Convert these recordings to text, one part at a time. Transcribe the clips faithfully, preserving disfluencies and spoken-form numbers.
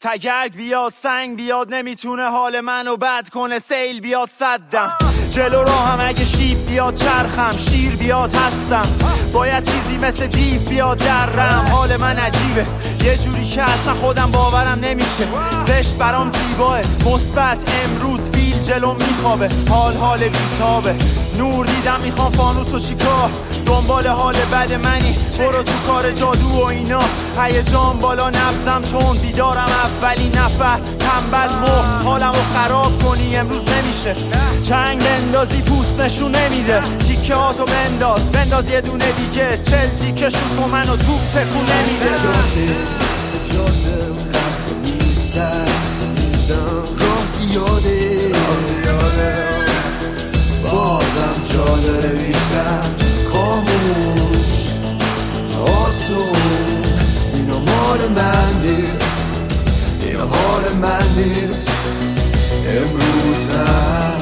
تگرگ بیاد سنگ بیاد نمیتونه حال منو بد کنه، سیل بیاد صدم جلو راهم، اگه شیب بیاد چرخم، شیر بیاد هستم، باید چیزی مثل دیو بیاد درم. حال من عجیبه یه جوری که اصلا خودم باورم نمیشه، زشت برام زیباه مثبت، امروز فیل جلو میخوابه، حال حال بیتابه، نور دیدم میخوام فانوس و چیکار، دنبال حال بد منی برو تو کار جادو و اینا، هیجان بالا نبزم تون، بیدارم اولی نفر تنبل مخت، حالمو خراب کنی امروز نمیشه، چنگ بندازی پوست نشون نمیده، تیکه هاتو بنداز بنداز یه دونه دیگه، چل تیکه شوت کن منو توپ تکون نمیده. جاده جاده خسته نیستم، راه زیاده بازم جا داره بیشتر، خاموش آسون، اینو مال من نیست، اینو حال من نیست، امروز نه.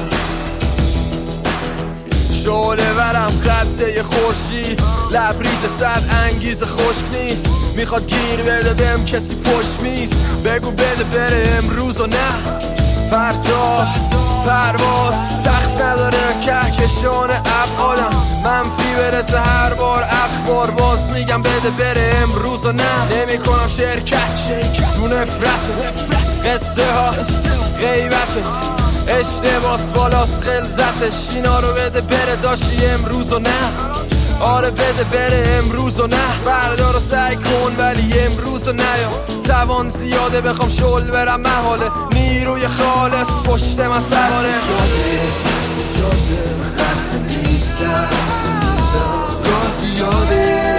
شعله ورم قده خورشید، لبریز سر انگیز خشک نیست، میخواد گیر بده بهم کسی پشت میز، بگو بده بره امروز و نه. پرتاب پرواز سخت نداره، کهکشان ابعادم منفی برسه هر بار اخبار، باز میگم بده بره امروز و نه. نمی کنم شرکت تو نفرت قصه ها غیبتت، اشتباس بالاس غلظتش، اینا رو بده بره داشتی امروز و نه. آره بده بره امروز و نه، فردا رو سعی کن ولی امروز و نیا، توان زیاده بخوام شل برم محاله، نیروی خالص پشت من سواله. جاده جاده خسته نیستم، راه زیاده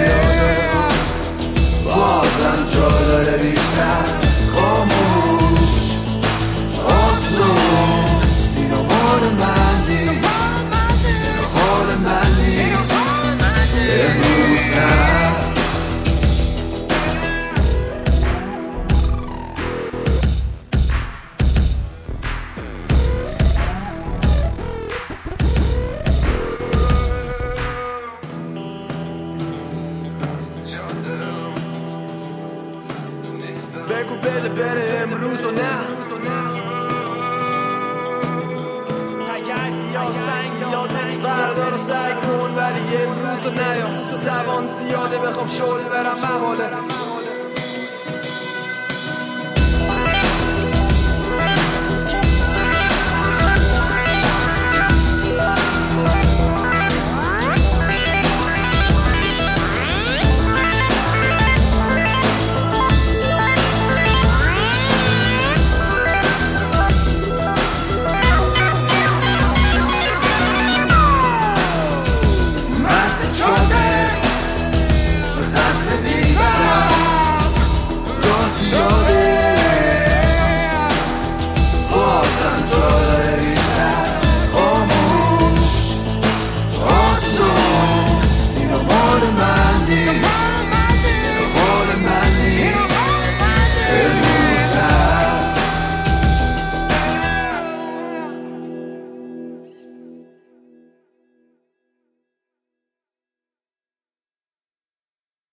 بازم جا داره بیشتر، خاموش آسون، اینو مال من نیست، اینو حال من نیست، امروز نه. بگو بده بره امروز و نه. تگرگ بیاد سنگ بیاد فردا رو سعی کن ولی امروز و نیا، توان زیاده بخوام شل برم محاله.